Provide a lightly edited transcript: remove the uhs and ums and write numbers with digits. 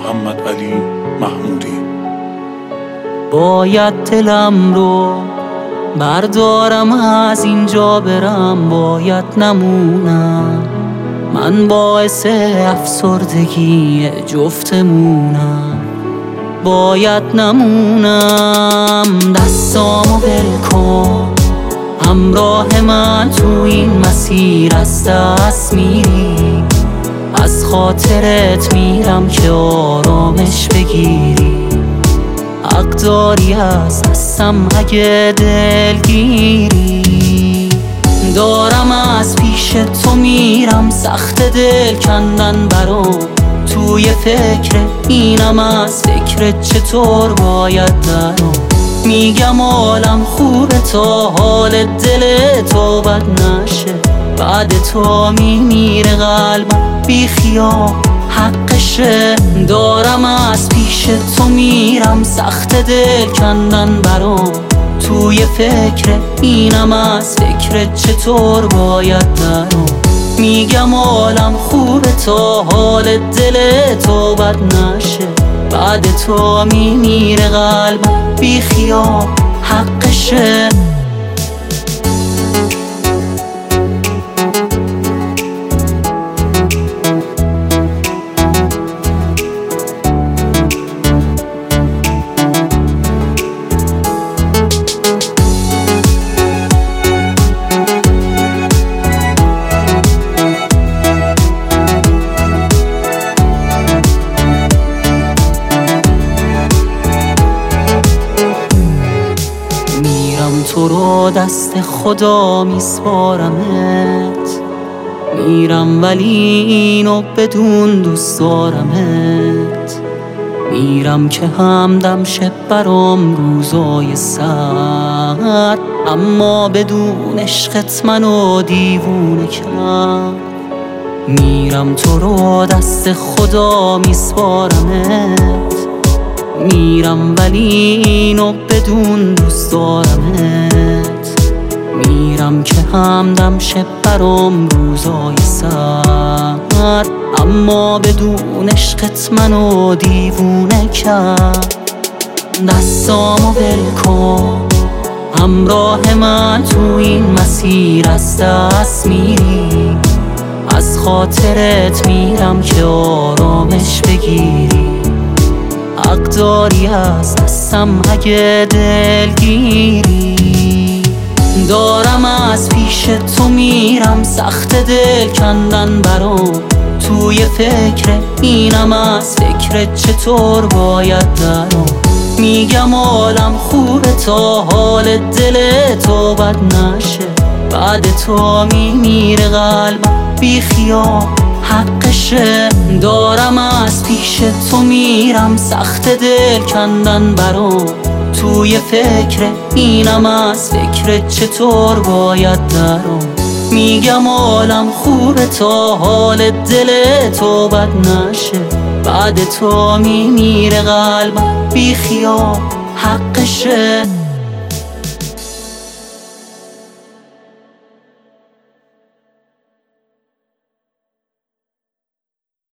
محمد علی محمودی. باید دلم رو بردارم از اینجا برم، باید نمونم، من باعث افسردگی جفتمونم. باید نمونم، دستامو ول کن، همراه من تو این مسیر از دست میری. از خاطرت میرم که آرامش بگیری، حق داری از دستم اگه دلگیری. دارم از پیش تو میرم، سخت دل کندن برام، توی فکر اینم از فکرت چطور باید درام. میگم عالم خوبه تا حال دل تو بد نشه، بعد تو میمیره قلبم بی خیال حقشه. دارم از پیش تو میرم، سخت دل کندن برام، توی فکر اینم از فکرت چطور باید درام. میگم عالم خوبه تا حال دل تو بد نشه، بعد تو میمیره قلبم بی خیال حقشه. تو رو دست خدا میسپارمت، میرم ولی اینو بدون دوست دارمت. میرم که همدم شه برام روزای سرد، اما بدون عشقت منو دیوونه کرد. میرم تو رو دست خدا میسپارمت، میرم ولی اینو بدون دوست دارمت. میرم که همدم شه برام روزای سرد، اما بدون عشقت منو دیوونه کرد. دستامو ول کن، همراه من تو این مسیر از دست میری. از خاطرت میرم که آرامش بگیری، حق داری از دستم اگه دلگیری. دارم از پیش تو میرم، سخت دل کندن برام، توی فکر اینم از فکرت چطور باید درام. میگم عالم خوبه تا حال دل تو بد نشه، بعد تو میمیره قلبم بی خیال حقشه. دارم از پیش تو میرم، سخت دل کندن برام، توی فکر اینم از فکرت چطور باید درام. میگم عالم خوبه تا حال دل تو بد نشه، بعد تو میمیره قلبم بی خیال حقشه.